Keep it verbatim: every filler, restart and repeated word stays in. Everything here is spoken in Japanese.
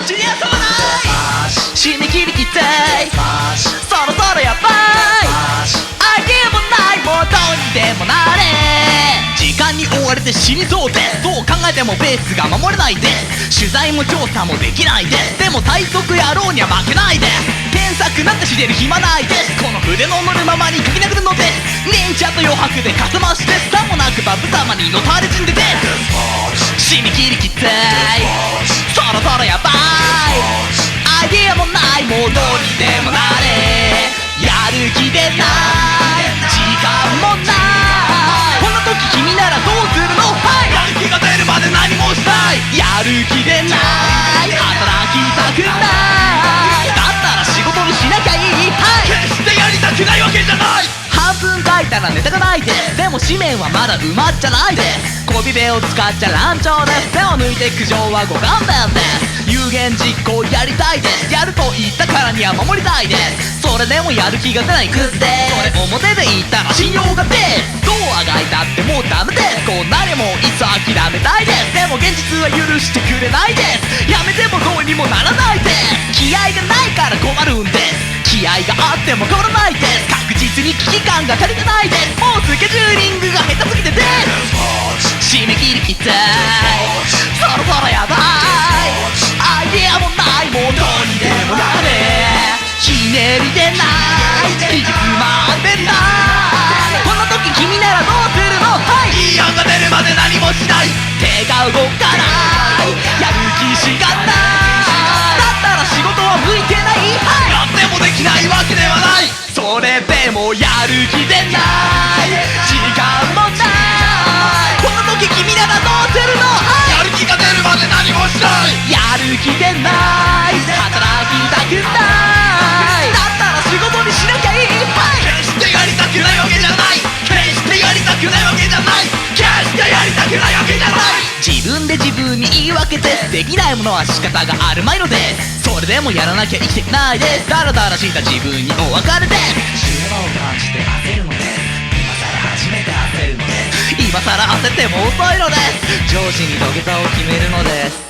ジュニアそうない締め切りきついそろそろやばいアイデアもないもうどうにでもなれ時間に追われて死にそうですどう考えてもベースが守れないです取材も調査もできないですでも体側野郎には負けないです検索なんてしてる暇ないですこの筆の乗るままに書き殴るのです忍者と余白でかすましてさもなくば無様にのたれ死んでです締め切りきついそろそろやばいアイデアもないもうどうにでもなれやる気でない時間もないこんな時君ならどうするのはいやる気が出るまで何もしないやる気でない働きたくないだったら仕事にしなきゃいいはい決してやりたくないわけじゃない半分書いたらネタがないですでも紙面はまだ埋まっちゃないです小ビベを使っちゃ乱調です手を抜いて苦情はご勘弁です有言実行やりたいですやると言ったからには守りたいですそれでもやる気が出ないクズですそれ表で言ったら信用が出どうあがいたってもうダメですこうなれもいつ諦めたいですでも現実は許してくれないですやめてもどうにもならないです気合がないから困るんです気合があっても変わらないです確実に危機感が足りてないですもうスケジューリングが下手すぎてです締め切りきついそろそろやばいアイデアもないもうどうにでもなれひねりでない息詰まってないこんな時君ならどうするのはいいい案が出るまで何もしない手が動かないやる気しかないだったら仕事は向いてないはいやってもできないわけではないそれでもやる気でない時間もないこんな時君ならどうするのはいやる気が出るまで何もしないやる気でない働きたくないだったら仕事にしなきゃいいはい決してやりたくないわけじゃない決してやりたくないわけじゃない決してやりたくないわけじゃない自分で自分に言い訳てできないものは仕方があるまいのですそれでもやらなきゃ生きていけないですダラダラした自分にお別れです知恵を感じて焦るのです今さら初めて焦るのです今さら焦っても遅いのです上司に土下座を決めるのです